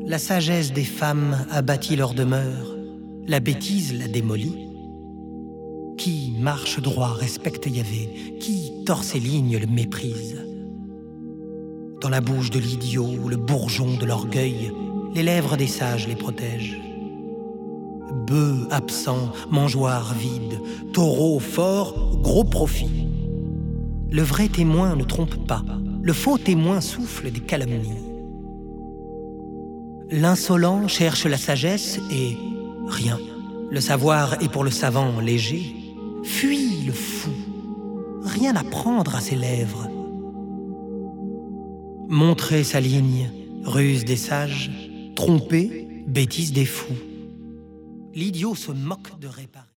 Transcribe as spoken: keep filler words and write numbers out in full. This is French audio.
La sagesse des femmes a bâti leur demeure, la bêtise l'a démolie. Qui marche droit respecte Yahvé, qui tord ses lignes le méprise. Dans la bouche de l'idiot, le bourgeon de l'orgueil, les lèvres des sages les protègent. Bœuf absent, mangeoire vide, taureau fort, gros profit. Le vrai témoin ne trompe pas, le faux témoin souffle des calomnies. L'insolent cherche la sagesse et rien. Le savoir est pour le savant léger. Fuis le fou, rien à prendre à ses lèvres. Montrer sa ligne, ruse des sages, tromper, bêtise des fous. L'idiot se moque de réparer.